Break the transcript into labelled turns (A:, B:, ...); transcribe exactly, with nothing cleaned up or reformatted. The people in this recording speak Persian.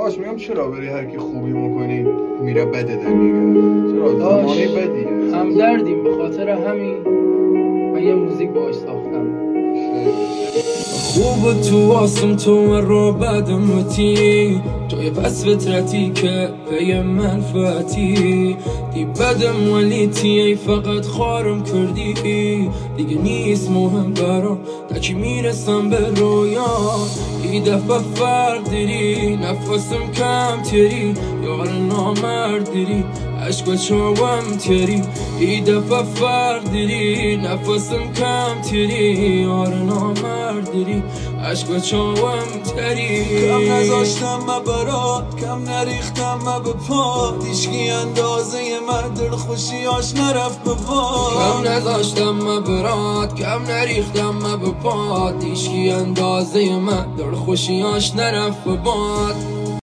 A: داشت میگم چرا بری هر کی خوبی میکنی میره بده در میگه، چرا زمانی بدیه
B: هم دردیم به خاطر همین من یه موزیک باش ساختم.
C: خوب تو واسم تو رو بدم وتی توی پس فطرتی که پی منفعتی دی بدم ولی تی فقط خارم کردی دیگه نیست مهم برام تکی میرسم به رویا ای دفعه فرق داری نفسم کم تری یار نامرد داری عشق و چاوم تری ای دفعه فرق داری نفسم کم تری یار نامرد داری عشق و چاوم تری
D: کم نذاشتم ما برات کم نریختم ما به پا دیشگی اندازه من دل خوشیاش نرفت به پا
C: کم نذاشتم ما برات کم نریختم ما به پا دیشگی اندازه من دل خوشیاش نرفت به باد